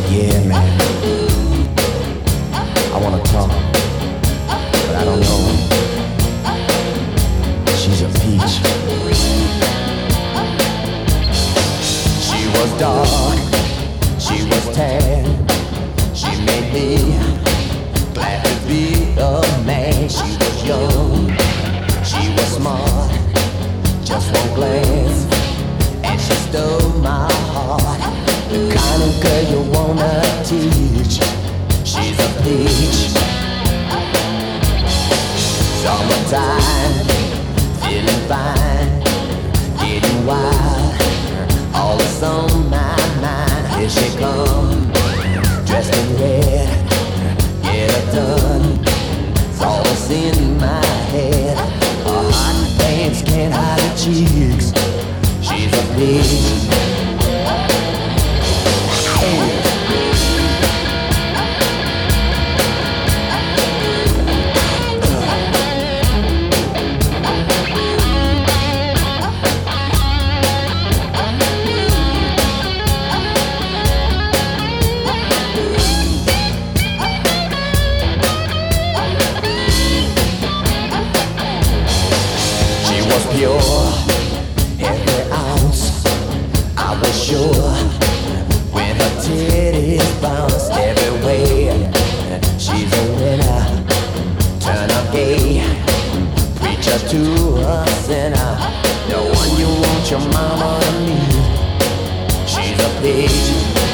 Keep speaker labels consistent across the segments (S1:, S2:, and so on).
S1: Yeah, man. I wanna talk, but I don't know. She's a peach. She was dark, she was tan. She made me glad to be a man. She was young, she was smart, just one glance, and she stole my heart. The kind of girl you wanna teach. She's a peach. Summertime, feeling fine, getting wild. All that's on my mind. Here she comes, dressed in red. Get her done. It's all that's in my head. Her hot pants can't hide her cheeks. She's a peach. Pure, every ounce, I was sure. When her titties bounced every way, she's a winner, turn her gay, preacher to a sinner. The one you want your mama to meet. She's a peach.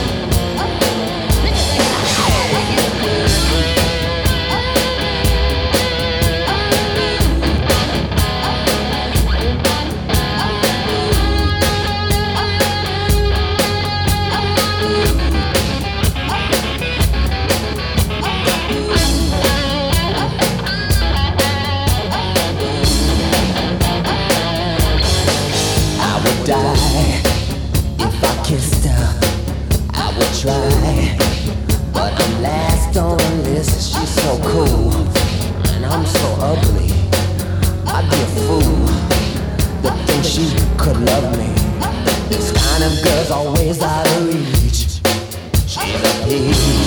S1: Die if I kissed her, I would try, but I'm last on the list. She's so cool, and I'm so ugly. I'd be a fool to think she could love me. This kind of girl's always out of reach. She's a peach.